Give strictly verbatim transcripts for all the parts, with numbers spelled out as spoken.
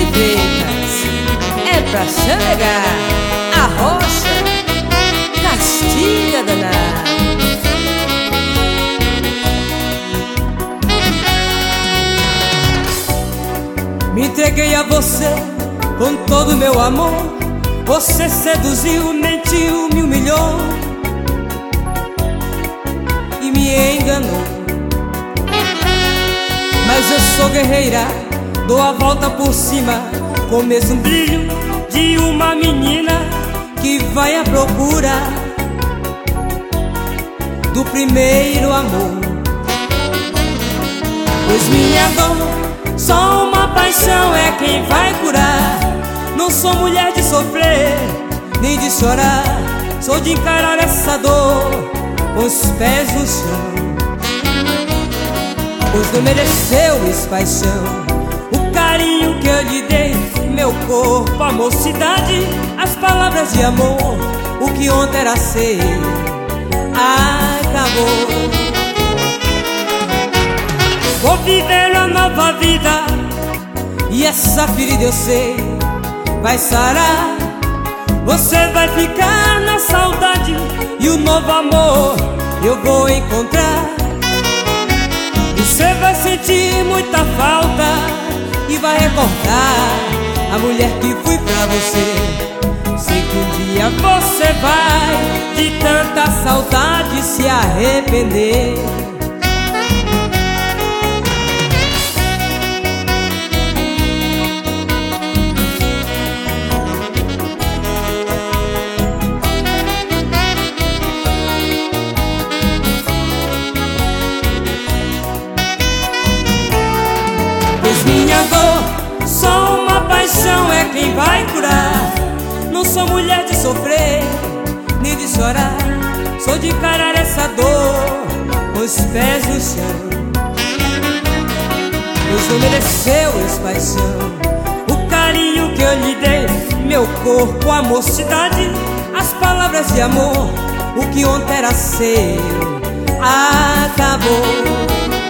Freitas, é pra chegar a rocha, castiga danada. Me entreguei a você com todo o meu amor. Você seduziu, mentiu, me humilhou e me enganou. Mas eu sou guerreira, dou a volta por cima com o mesmo brilho de uma menina que vai à procura do primeiro amor. Pois minha dor, só uma paixão é quem vai curar. Não sou mulher de sofrer, nem de chorar. Sou de encarar essa dor com os pés no chão. Pois não mereceu esse paixão o carinho que eu lhe dei, meu corpo, a mocidade, as palavras de amor. O que ontem era ser, acabou. Vou viver uma nova vida e essa ferida eu sei vai sarar. Você vai ficar na saudade e o novo amor eu vou encontrar. Você vai sentir muita falta e vai recordar a mulher que fui pra você. Sei que um dia você vai de tanta saudade se arrepender. Minha dor, só uma paixão é quem vai curar. Não sou mulher de sofrer, nem de chorar. Sou de encarar essa dor com os pés no chão. Pois não mereceu esse paixão o carinho que eu lhe dei, meu corpo, a mocidade, as palavras de amor. O que ontem era seu, acabou.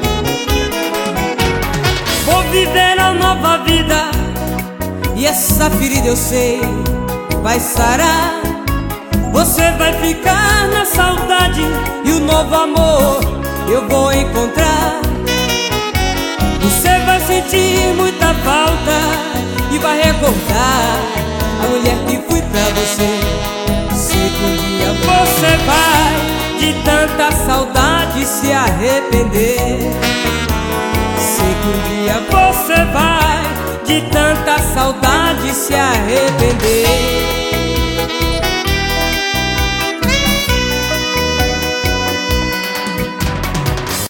Vou viver a nova vida e essa ferida eu sei vai sarar. Você vai ficar na saudade e o novo amor eu vou encontrar. Você vai sentir muita falta e vai recordar a mulher que fui pra você. Sei que um dia você vai de tanta saudade se arrepender. Sei que um dia você vai de tanta saudade se arrepender.